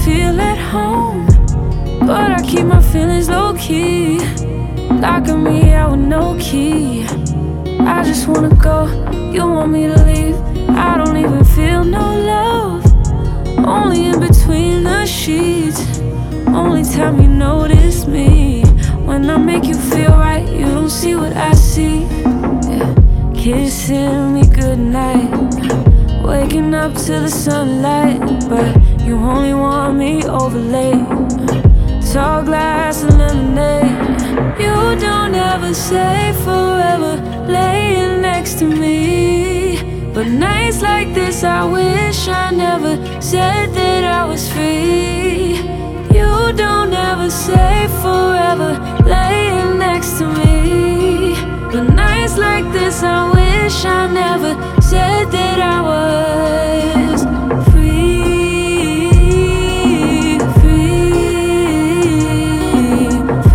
feel at home, but I keep my feelings low-key. Locking me out with no key. I just wanna go, you want me to leave. I don't even feel no love, only in between the sheets. Only time you notice me when I make you feel right. You don't see what I see. Yeah. Kissing me goodnight, waking up to the sunlight, but you only want me over late. Tall glass of lemonade. You don't ever say forever, laying next to me. But nights like this, I wish I never said that I was free. You don't ever say forever, laying next to me. But nights like this, I wish I never said that I was free, free,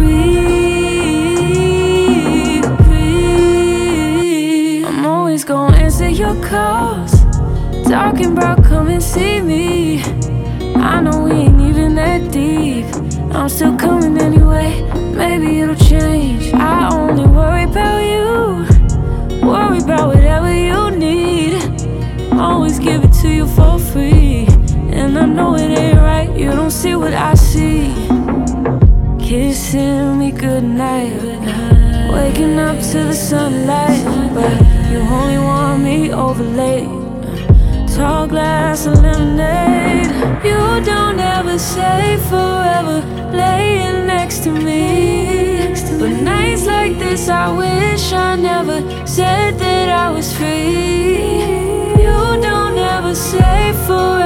free, free. I'm always gonna answer your calls, talking about come and see me. I know we ain't even that deep, I'm still coming anyway. Maybe it'll change. I only worry about you, worry about whatever you need. Always give it to you for free, and I know it ain't right. You don't see what I see. Kissing me goodnight, waking up to the sunlight, but you only want me over late. Tall glass of lemonade. You don't ever say forever, laying next to me. But nights like this, I wish I never said that I was free. You don't ever say forever,